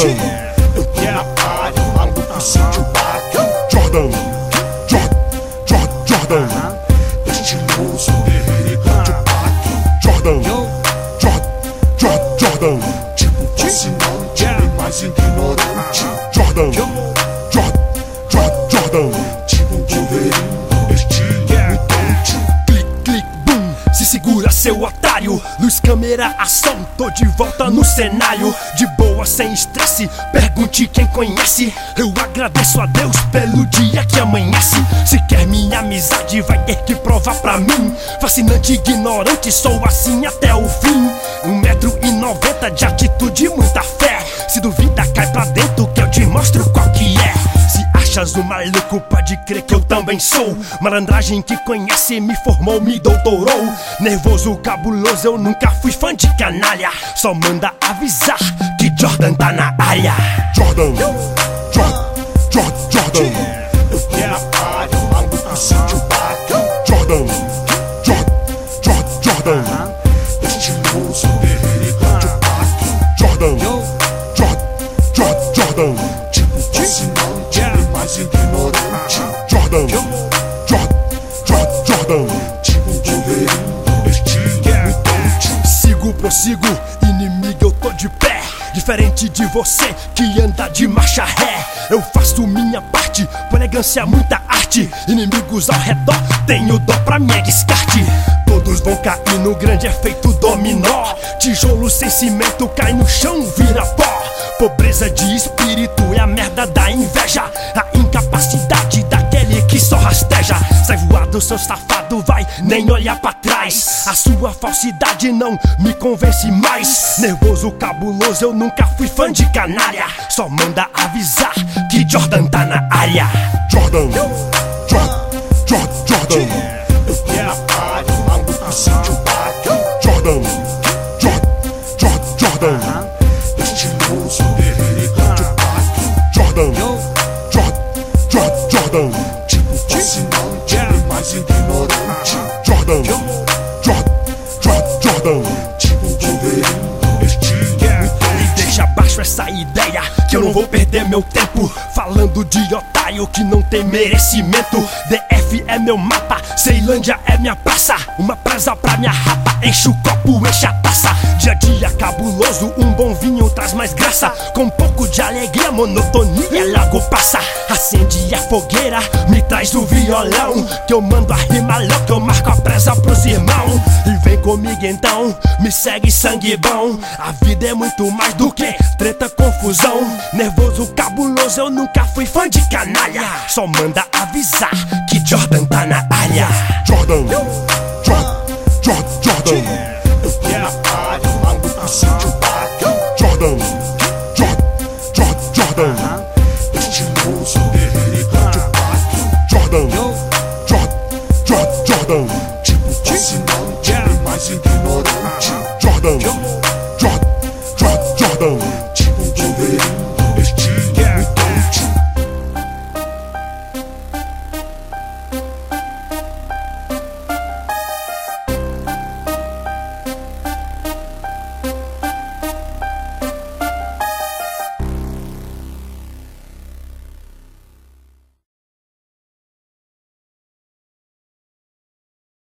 Jordan, eu tô na área, maluco sente o baque. Jordan, Jordan, estiloso, guerreiro de baque. Jordan, Jordan, tipo fascinante, bem mais ignorante. Jordan, Jordan, tipo Wolverine, estilo mutante. Clique, clique, boom, se segura seu otário. Luz, câmera, ação, tô de volta no cenário. De boa, sem estresse, pergunte quem conhece. Eu agradeço a Deus pelo dia que amanhece. Se quer minha amizade, vai ter que provar pra mim. Fascinante, ignorante, sou assim até o fim. 1,90 m de atitude e muita fé. Se duvida, cai pra dentro que eu te mostro qual que é. Se achas um maluco, pode crer que eu também sou. Malandragem que conhece, me formou, me doutorou. Nervoso, cabuloso, eu nunca fui fã de canalha. Só manda avisar que Jordan tá na área. Jordan, Jordan, eu tô na área, maluco sente o baque. Jordan, Jordan, estiloso, guerreiro de baque. Jordan, Jordan, tipo fascinante, bem mais ignorante. Jordan, Jordan, tipo Wolverine, estilo mutante. Sigo, prossigo, inimigo eu tô de pé. Diferente de você que anda de marcha ré. Eu faço minha parte, com elegância, muita arte. Inimigos ao redor, tenho dó pra minha descarte. Todos vão cair no grande efeito dominó. Tijolo sem cimento cai no chão, vira pó. Pobreza de espírito é a merda da inveja. A incapacidade daquele que só rasteja. Sai voado, seu safado, vai nem olhar pra trás. A sua falsidade não me convence mais. Nervoso, cabuloso, eu nunca fui fã de canalha. Só manda avisar que Jordan tá na área. Jordan, Jordan, eu tô na área, maluco sente o baque. Jordan, Jordan, estiloso, guerreiro de baque. Jordan, Jordan, tipo fascinante, bem mais ignorante. Jordan, Jordan, tipo Wolverine, estilo mutante. E deixa abaixo essa ideia que eu não vou perder meu tempo falando de otário que não tem merecimento. DF é meu mapa, Ceilândia é minha praça. Uma presa pra minha rapa, enche o copo, enche a taça. Dia a dia cabuloso, um bom vinho traz mais graça. Com um pouco de alegria, monotonia logo passa. Acende a fogueira, me traz o violão, que eu mando a rima louca, eu marco a presa pros irmãos. E vem comigo então, me segue sangue bom. A vida é muito mais do que treta, confusão. Nervoso, cabuloso, eu nunca fui fã de canalha. Só manda avisar que Jordan tá na área. Jordan, Jordan, eu tô na área, maluco sente o baque. Jordan, Jordan,